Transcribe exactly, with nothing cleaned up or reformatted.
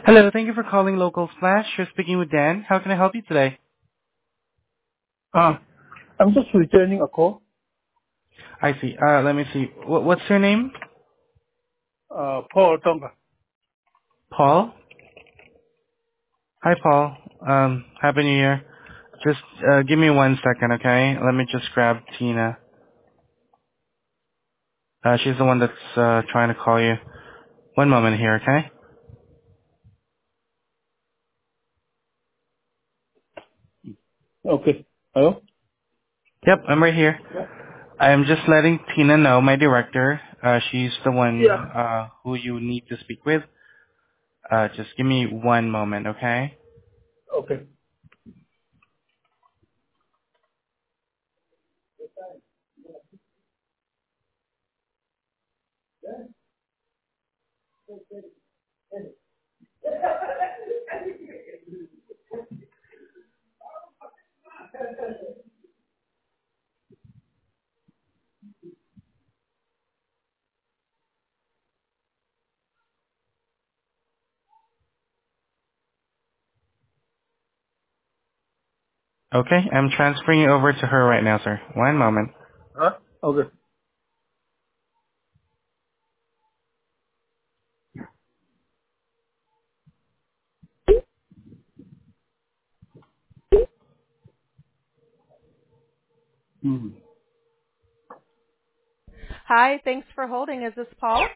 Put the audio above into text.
Hello, thank you for calling Local Flash. You're speaking with Dan. How can I help you today? Ah, I'm just returning a call. I see. Uh, let me see. What, what's your name? Uh, Paul Tonga. Paul? Hi, Paul. Um, Happy New Year. Just uh, give me one second, okay? Let me just grab Tina. Uh, she's the one that's uh, trying to call you. One moment here, okay? Okay. Hello? Yep, I'm right here. I'm just letting Tina know, my director. Uh, she's the one Yeah. uh, who you need to speak with. Uh, just give me one moment, okay? Okay. Okay, I'm transferring you over to her right now, sir. One moment. Huh? Okay. Hmm. Hi, thanks for holding. Is this Paul?